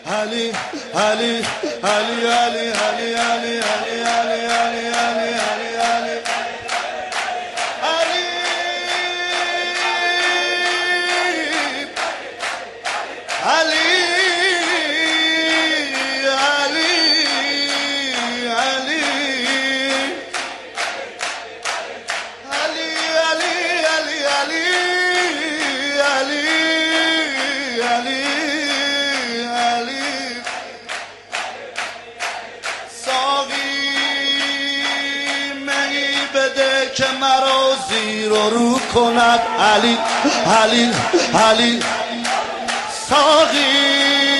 علی علی علی علی علی علی علی علی علی علی علی که مرا زیر و رو کند علی علی علی ساقی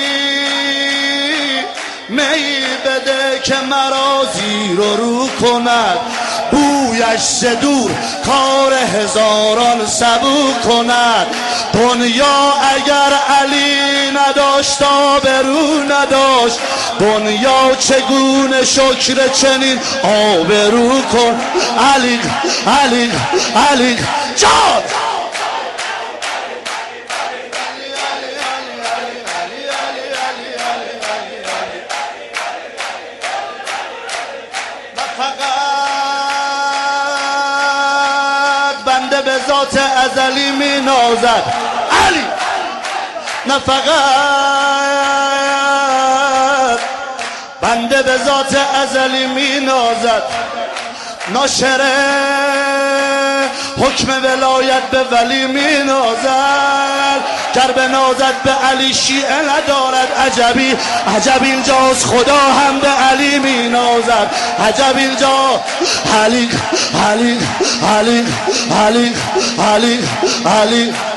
می بده که مرا زیر و رو کند بویش ز دور کار هزاران سبو کند دنیا اگر علی نداشت آبرو نداشت دنیا چگونه شکر چنین آبرو کن علی علی علی جان بنده به ذات ازلی می نازد علی نه فقط بنده به ذات ازلی می نازد ناشره حکم ولایت به ولی می نازد گر به نازد به علی شیعه ندارد عجبی عجب اینجاست خدا هم به علی می نازد عجب اینجا علی علی علی علی علی علی